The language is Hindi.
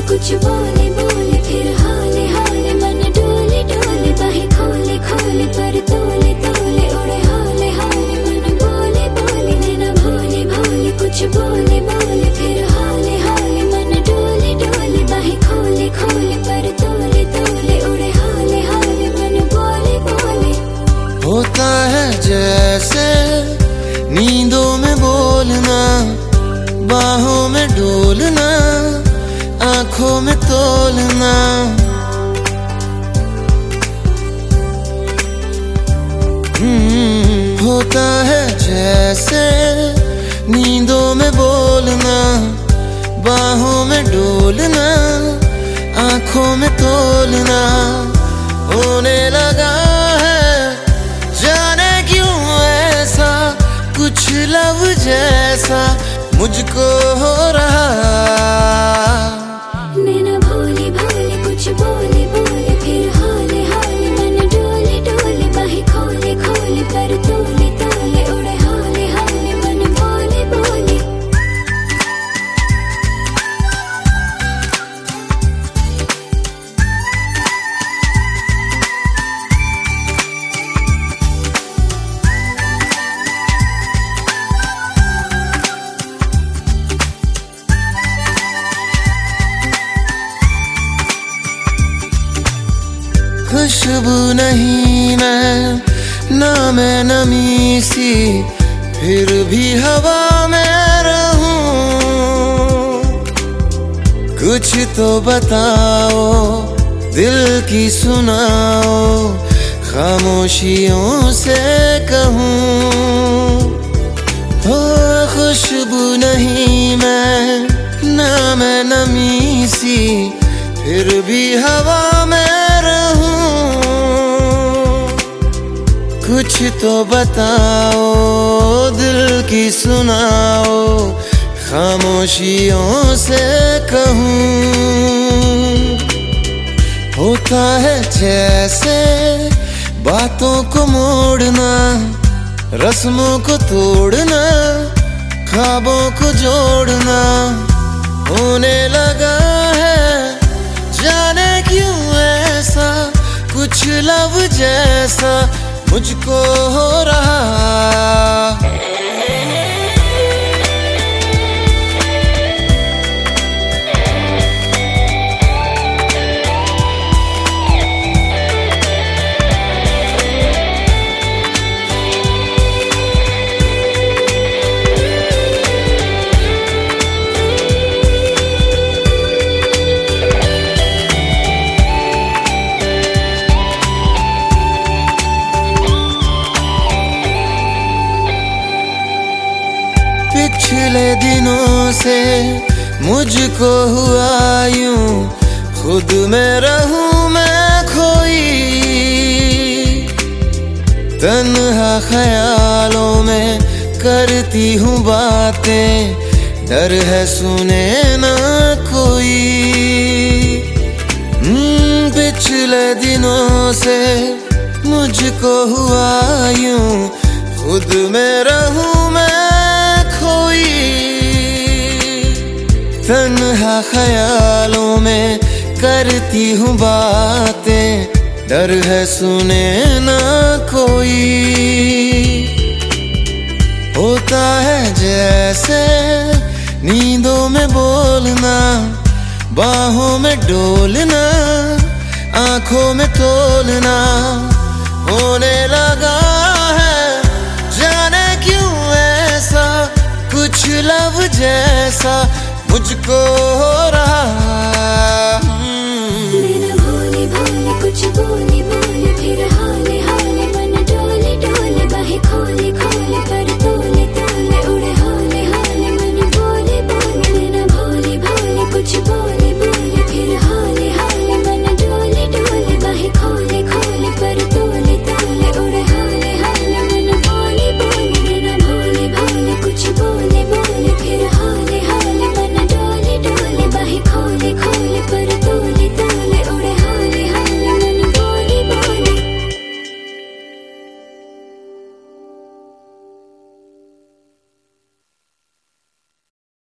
कुछ बोले बोले फिर हाले हाले मन डोले डोले बाहें खोले खोले पर तोले तोले उड़े हाले हाले मन बोले बोले नैना भोले भोले कुछ बोले बोले फिर हाले हाले मन डोले डोले बाहें खोले खोले पर तोले तोले उड़े हाले हाले मन बोले बोले। होता है जैसे नींदों में बोलना, बाहों में डोलना, आंखों में तोलना। होता है जैसे नींदों में बोलना, बाहों में डोलना, आंखों में तोलना। होने लगा है जाने क्यों ऐसा कुछ लव जैसा मुझको हो रहा। नैना भोले भोले कुछ बोले बोले फिर हाले हाले मन डोले डोले बाहें खोले खोले पर तोले तोले उड़े हाले हाले मन बोले बोले। खुशबू नहीं मैं ना मैं नमी सी, फिर भी हवा में रहूं। कुछ तो बताओ दिल की सुनाओ, खामोशियों से कहूं। हो खुशबू नहीं मैं ना मैं नमी सी, फिर भी हवा में कुछ तो बताओ दिल की सुनाओ, खामोशियों से कहूं। होता है जैसे बातों को मोड़ना, रस्मों को तोड़ना, ख्वाबों को जोड़ना। होने लगा है जाने क्यों ऐसा कुछ लव जैसा मुझको हो रहा। पिछले दिनों से मुझको हुआ यूं, खुद में रहूं मैं खोई। तन्हा ख्यालों में करती हूँ बातें, डर है सुने ना कोई। पिछले दिनों से मुझको हुआ यूं, खुद में रहूं मैं खोई। तन्हा ख्यालों में करती हूँ बातें, डर है सुने ना कोई। होता है जैसे नींदों में बोलना, बाहों में डोलना, आंखों में तोलना। होने लगा है जाने क्यों ऐसा कुछ लव जैसा मुझको हो रहा। नैना भोले भोले कुछ बोले